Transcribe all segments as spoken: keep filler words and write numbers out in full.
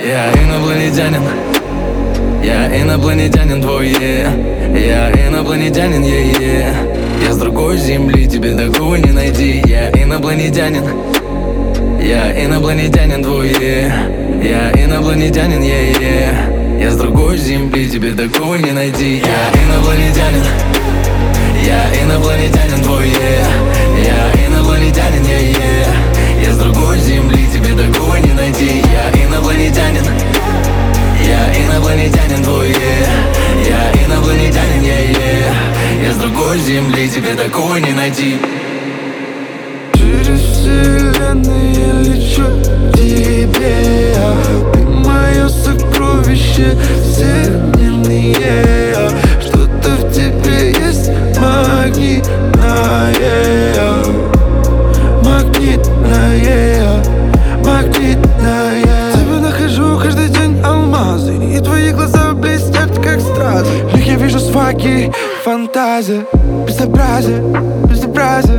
Я инопланетянин, я инопланетянин твой, yeah. Я инопланетянин, yeah, yeah. Я с другой земли, тебе такого не найти. Я инопланетянин, я инопланетянин твой, yeah. Я инопланетянин, yeah, yeah. Я с другой земли, тебе такого не найти. Я инопланетянин, я инопланетянин твой, yeah. Я инопланетянин, yeah, yeah. Я с другой земли, тебе такого не найти. Я инопланетянин, я инопланетянин твой, yeah. Я инопланетянин, yeah, yeah. Я с другой земли, тебе такого не найти. Через вселенные лечу к тебе. Ты мое сокровище всемирное. Что-то в тебе есть магнитное, магнитное, магнитное. Тебя нахожу каждый день алмазы, и твои глаза блестят как стразы. В них я вижу сваги, фантазия, безобразие, безобразие.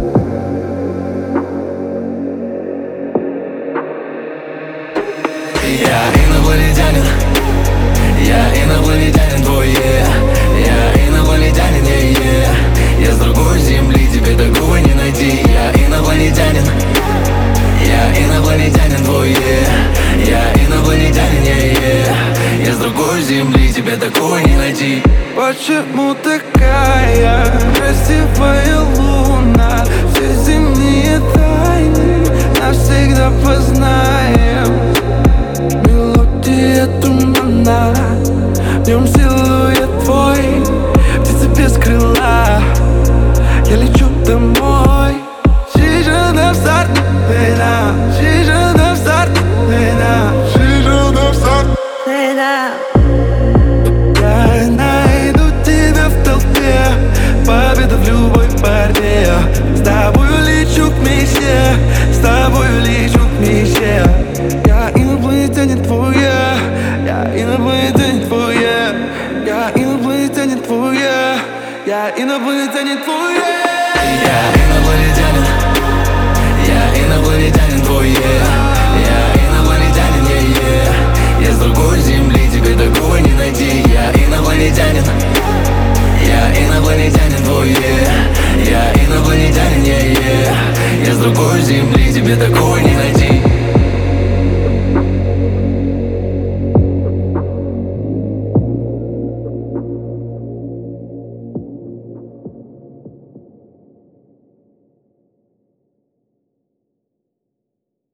Я инопланетянин, я инопланетянин твой, yeah. Я инопланетянин, yeah, yeah. Я с другой земли, тебе такого не найти. Я инопланетянин, я инопланетянин твой, yeah. Я инопланетянин, yeah, yeah. Я с другой земли, тебе такого не найти. Почему такая красивая луна? Все земные тайны навсегда познаем. Мелодия тумана, в нем силуэт твой, птица без крыла. Я лечу домой. She's a star, she's a star, she's a star. Я найду тебя в толпе, победа в любой борьбе. С тобою лечу к мечте, с тобою лечу к мечте. Я инопланетянин твой, я инопланетянин твой, я инопланетянин твой, я инопланетянин твой. Я инопланетянин, я инопланетянин твой, yeah. Я инопланетянин, yeah, yeah. Я с другой земли, тебе такого не найти. Я инопланетянин, я инопланетянин твой, yeah. Я инопланетянин, yeah, yeah. Я с другой земли, тебе такого не найти.